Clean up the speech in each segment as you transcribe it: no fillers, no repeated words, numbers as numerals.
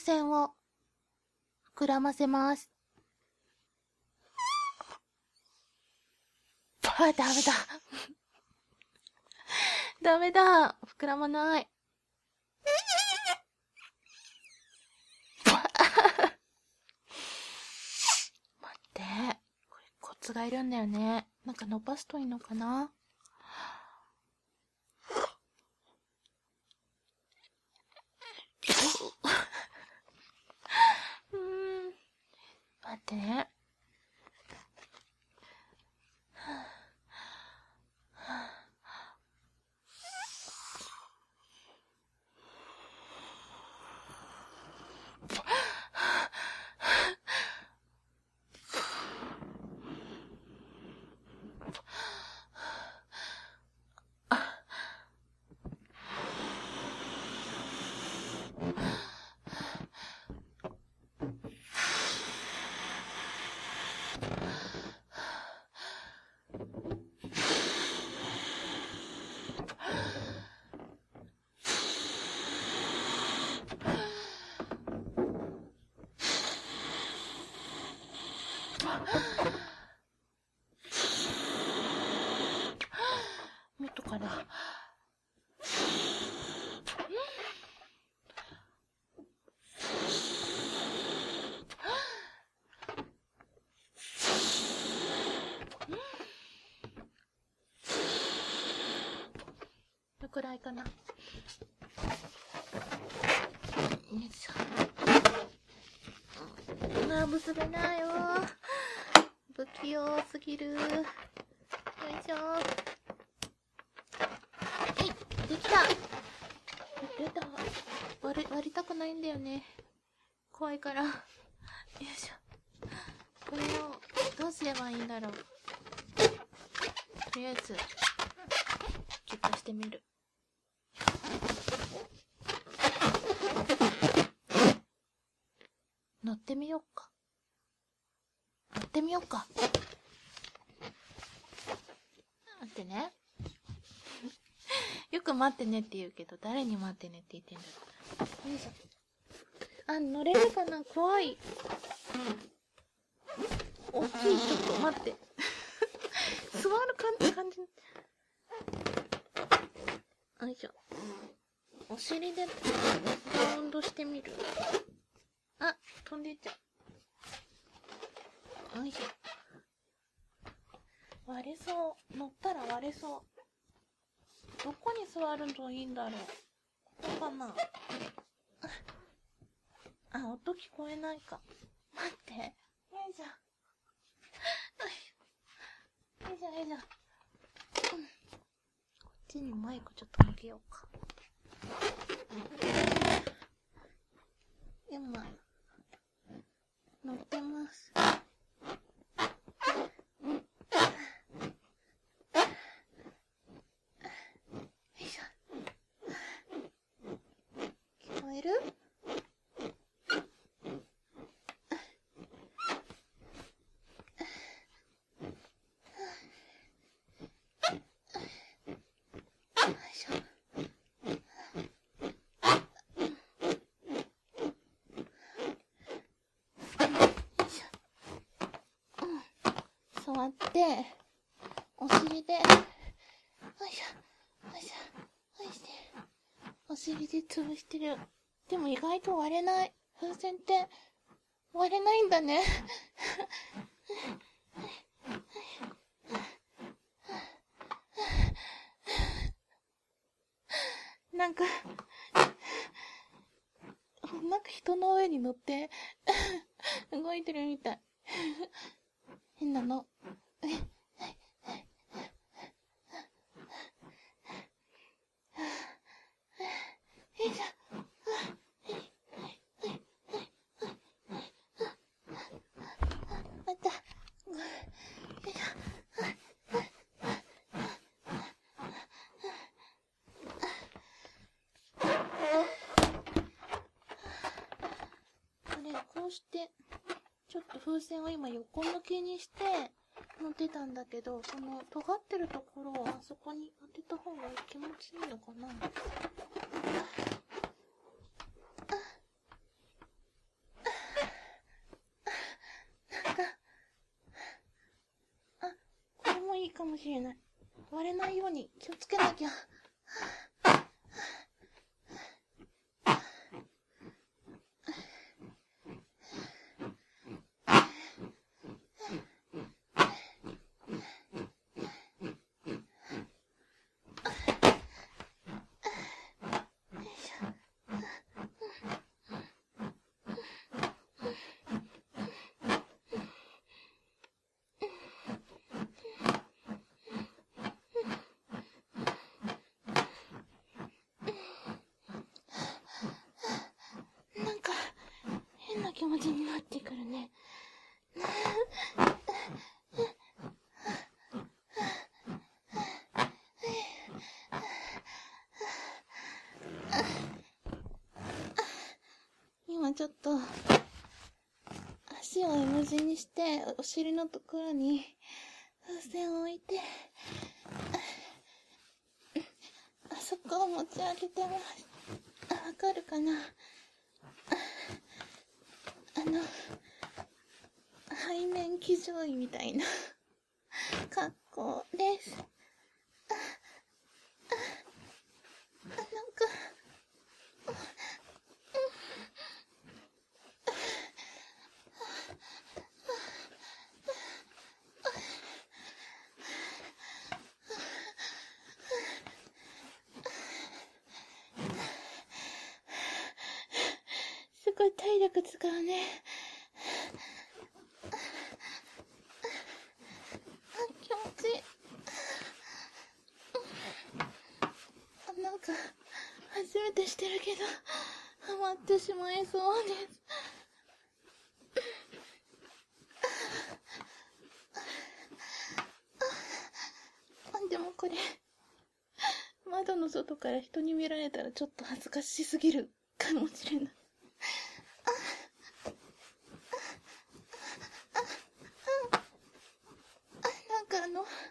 船を膨らませます。ダメだ。ダメだ。膨らまない。待って。これコツがいるんだよね。なんか伸ばすといいのかな？待ってね。もっとかな。どくらいかな。よいしょ。結べないよ。不器用すぎる。よいしょ。できた。出た。割りたくないんだよね。怖いから。よいしょ。これをどうすればいいんだろう。とりあえずギュッとしてみる。乗ってみようか。待ってね。よく待ってねって言うけど、誰に待ってねって言ってんだろう。よいしょ。乗れるかな？怖い。大きい。ちょっと待って。座る感じ。よいしょ。お尻でバウンドしてみる。飛んでっちゃう。よいしょ。割れそう。乗ったら割れそう。どこに座るといいんだろう。ここかな。音聞こえないか。待って。よいしょ。よいしょ。こっちにマイクちょっと向けようか。今乗ってます。聞こえる？座って、お尻で、お尻で潰してる。でも意外と割れない。風船って割れないんだね。なんか人の上に乗って動いてるみたい。変なの。こうしてちょっと風船を今横向きにして乗ってたんだけど、その尖ってるところをあそこに当てた方が気持ちいいのかな。 しれない。割れないように気をつけなきゃ。なんか変な気持ちになってくるね。今ちょっと足を M 字にしてお尻のところに風船を置いて、あそこを持ち上げてます。わかるかな。背面騎乗位みたいな格好です。なんかすごい体力使うね。気持ちいい。なんか初めてしてるけどハマってしまいそうです。でもこれ窓の外から人に見られたらちょっと恥ずかしすぎるかもしれない。なんか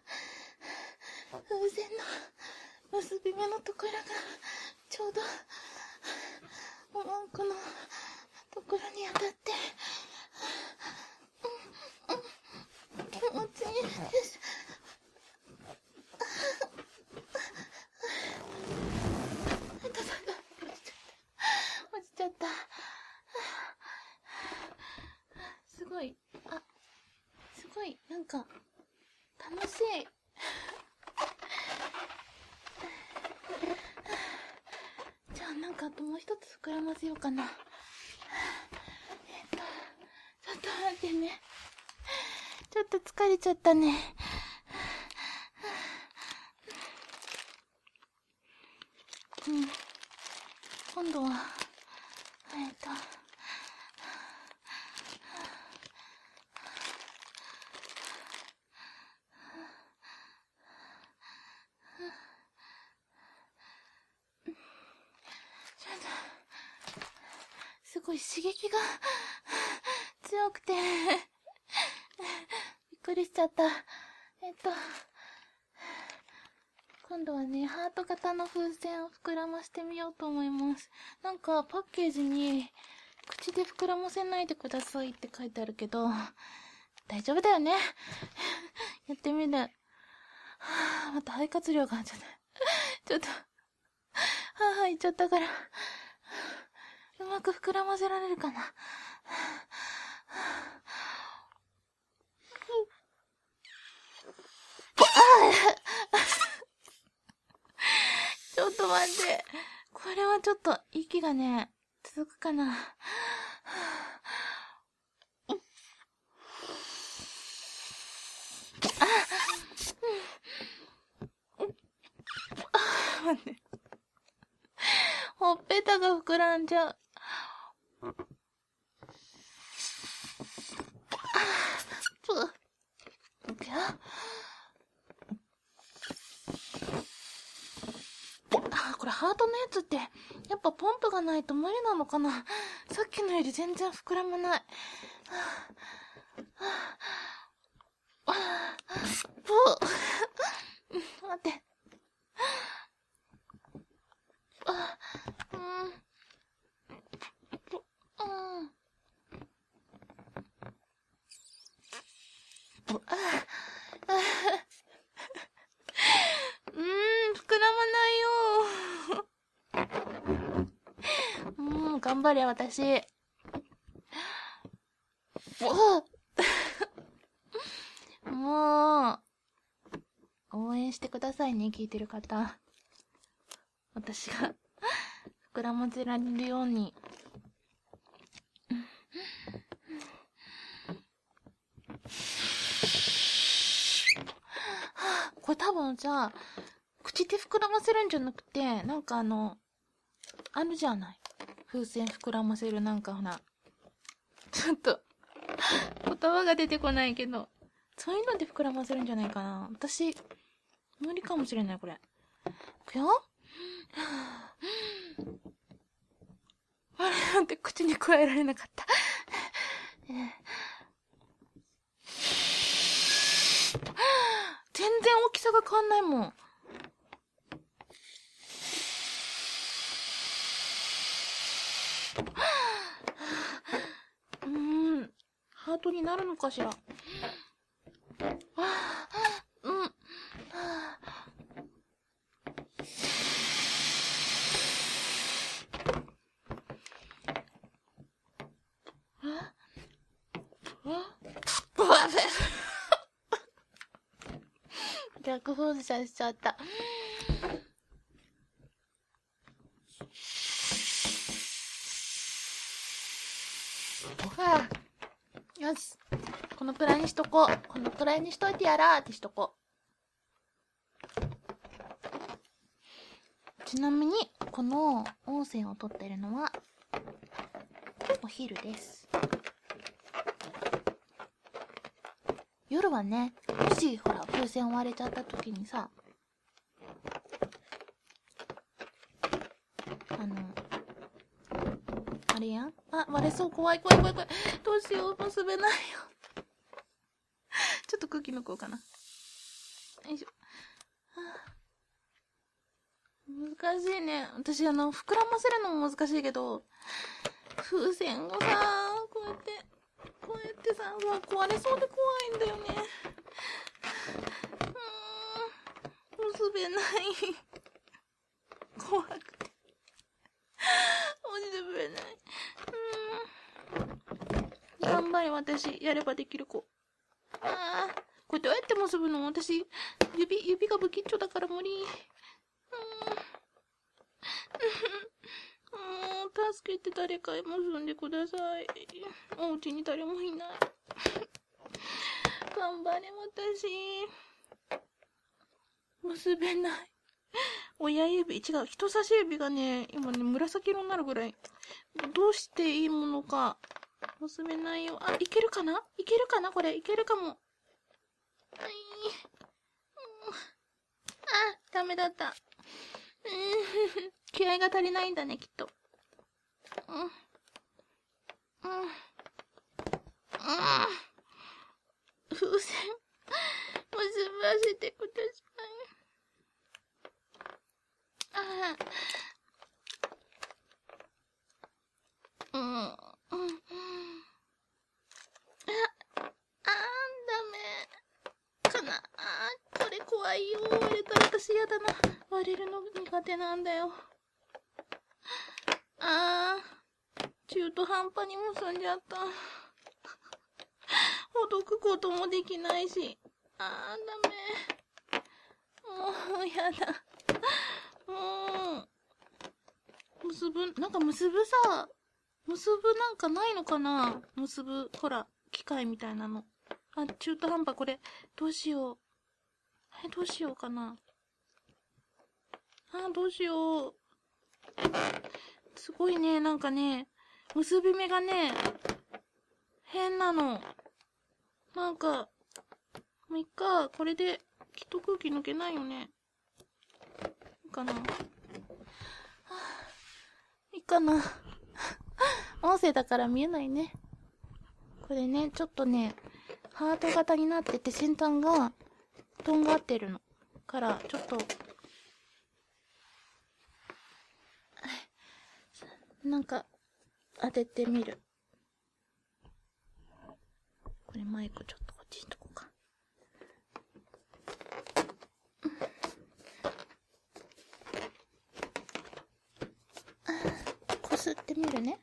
風船の結び目のところがちょうどおまんこのところに当たって気持ちいいです。落ちちゃった。すごい、すごい、なんか楽しい。じゃあなんかあともう一つ膨らませようかな。ちょっと待ってね。ちょっと疲れちゃったね。今度はすごい刺激が強くてびっくりしちゃった。今度はね、ハート型の風船を膨らましてみようと思います。なんかパッケージに口で膨らませないでくださいって書いてあるけど、大丈夫だよね。やってみる。また肺活量がちょっと言っちゃったから、うまく膨らませられるかな。ちょっと待って。これはちょっと息がね、続くかな。待って。ほっぺたが膨らんじゃう。これハートのやつってやっぱポンプがないと無理なのかな。さっきのより全然膨らまない。待って。 頑張れ、私。もう、応援してくださいね、聞いてる方。私が、膨らませられるように。これ多分じゃあ、口で膨らませるんじゃなくて、なんかあるじゃない。風船膨らませるなんかほら。ちょっと、言葉が出てこないけど、そういうので膨らませるんじゃないかな。私、無理かもしれない、これ。いくよ。あれなんて口に加えられなかった。全然大きさが変わんないもん。ハートになるのかしら。逆噴射しちゃった。よし。このくらいにしとこう。このくらいにしといてやらーってしとこう。ちなみに、この音声を撮ってるのは、お昼です。夜はね、もし、ほら、風船割れちゃった時にさ、あれやん？あ、割れそう。怖い。どうしよう。結べないよ。ちょっと空気抜こうかな。よいしょ。難しいね。私、膨らませるのも難しいけど、風船をさ、こうやってさ、壊れそうで怖いんだよね。結べない。怖くて。結べない。頑張れ、私。やればできる子。これどうやって結ぶの？私、指が不吉祥だから無理。助けて誰か結んでください。お家に誰もいない。頑張れ、私。結べない。親指、違う、人差し指がね、今ね、紫色になるぐらい。どうしていいものか。結べないよ。いけるかなこれ。いけるかも。ダメだった。気合が足りないんだね、きっと。風船、結ばせてください。ダメ。かな。これ怖いよ。割れたら私やだな。割れるの苦手なんだよ。中途半端に結んじゃった。ほどくこともできないし。ダメ。もうやだ。もう。なんか結ぶなんかないのかな？ほら、機械みたいなの。中途半端、これ、どうしよう。どうしようかな。どうしよう。すごいね、なんかね、結び目がね、変なの。なんか、もういっか、これで、きっと空気抜けないよね。いいかな。いいかな。音声だから見えないね。これね、ちょっとね、ハート型になってて先端がとんがってるの。から、ちょっと、なんか、当ててみる。これマイクちょっとこっちにとこうか。こすってってみるね。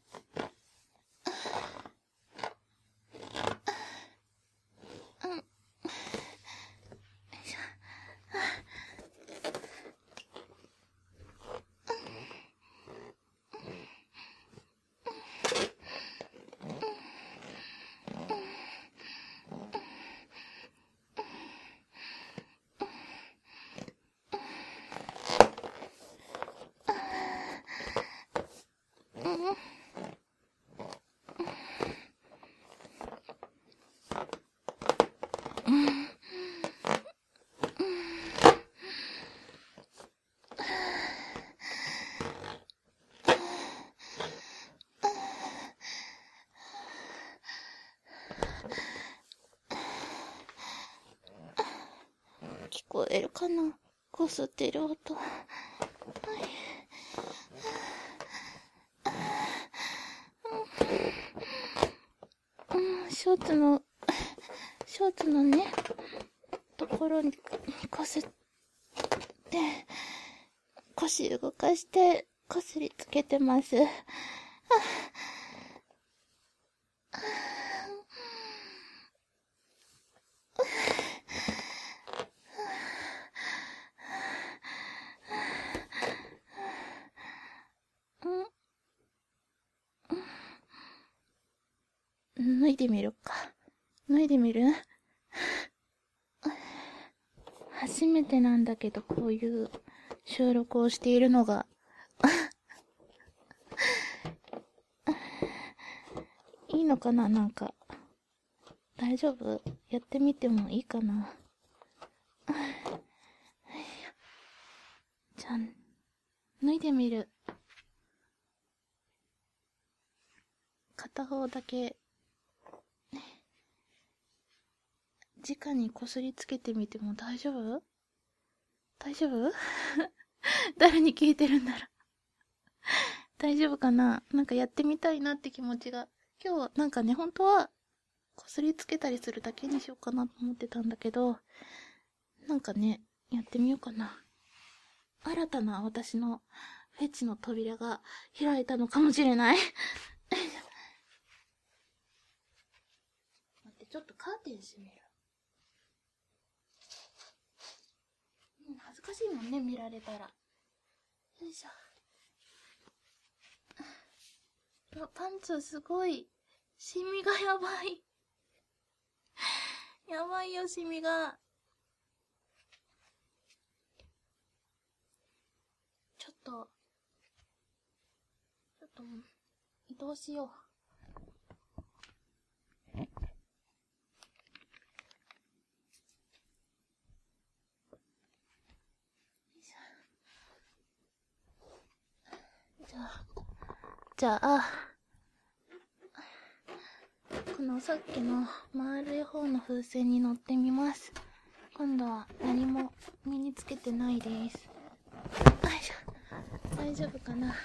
聞こえるかな、こすってる音。はい、ショーツのね、ところにこすって、腰動かして、こすりつけてます。脱いでみるか。脱いでみる？初めてなんだけど、こういう収録をしているのが。いいのかな、なんか。大丈夫？やってみてもいいかな。じゃあ、脱いでみる。片方だけ、直にこすりつけてみても大丈夫？大丈夫？誰に聞いてるんだろう。大丈夫かな？なんかやってみたいなって気持ちが。今日なんかね、本当はこすりつけたりするだけにしようかなと思ってたんだけど、なんかね、やってみようかな。新たな私のフェチの扉が開いたのかもしれない。待って、ちょっとカーテン閉める。恥ずかしいもんね、見られたら。よいしょ。パンツすごい、シミがやばい。やばいよ、シミが。ちょっと移動しよう。じゃあ、このさっきの丸い方の風船に乗ってみます。今度は何も身につけてないです。よいしょ。大丈夫かな。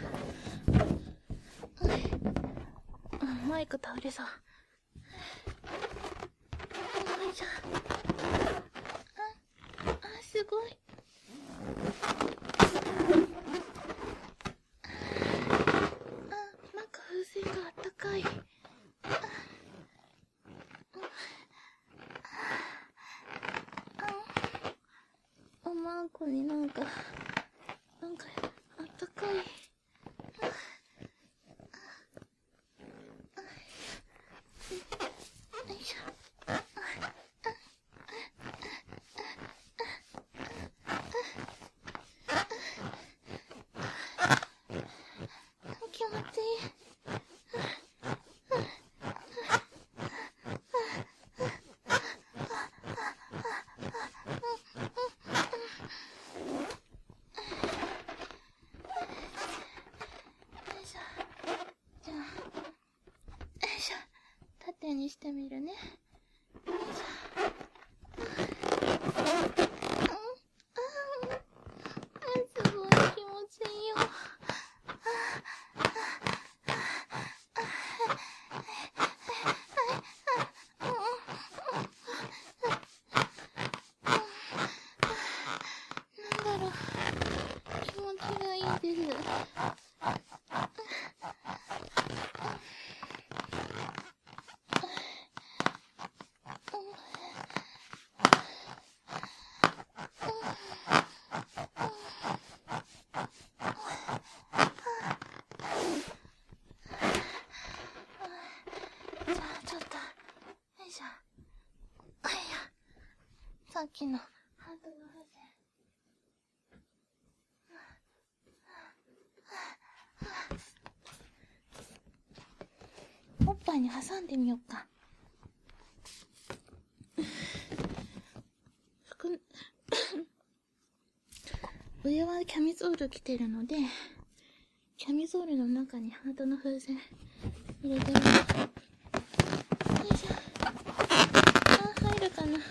マイク倒れそう。よいしょ。すごい。なんか風船があったかい。おまんこになんかあったかい。気持ちいい。縦にしてみるね。すごい気持ちいいよ。なんだろう、気持ちがいいです。 っきのハートの風船。おっぱいに挟んでみようか。上はキャミソール着てるので、キャミソールの中にハートの風船入れてみます。よいしょ。入るかな。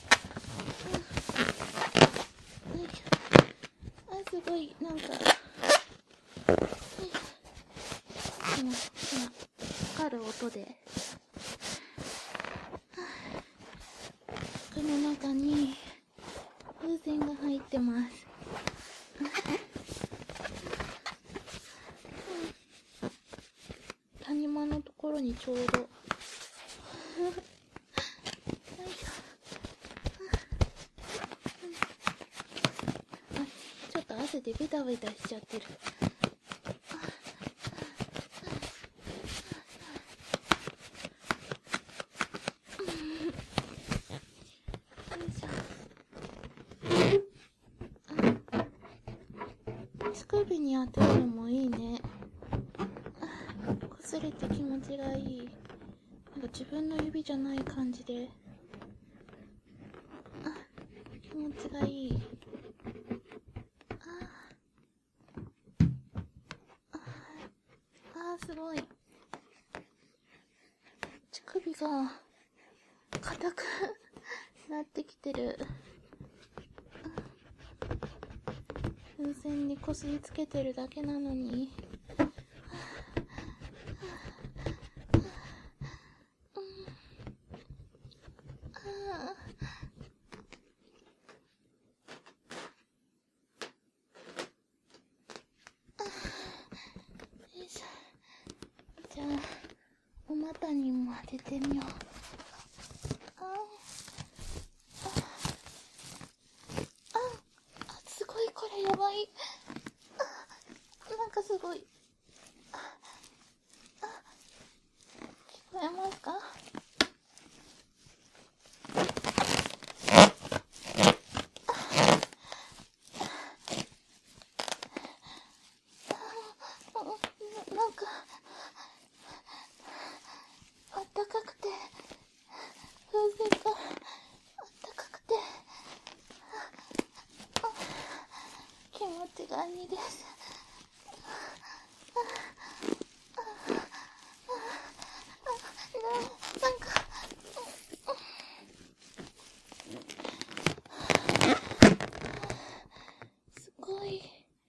すごい、なんか、今、光る音で、服の中に風船が入ってます。谷間のところにちょうどちょっと汗でベタベタしちゃってる。乳首に当てるのもいいね。擦れて気持ちがいい。なんか自分の指じゃない感じで、気持ちがいい。すごい。乳首が硬くなってきてる。風船にこすりつけてるだけなのに。じゃあ、お股にも当ててみよう。すごい、これやばい。なんかすごい。聞こえますか？なんか、あったかくて、風船があったかくて、気持ちがいいです。なんか、すごい、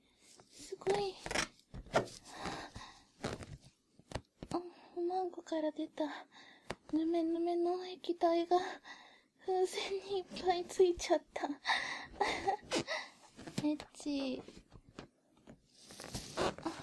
おまんこから出たぬめぬめの液体が風船にいっぱいついちゃった。エッチ。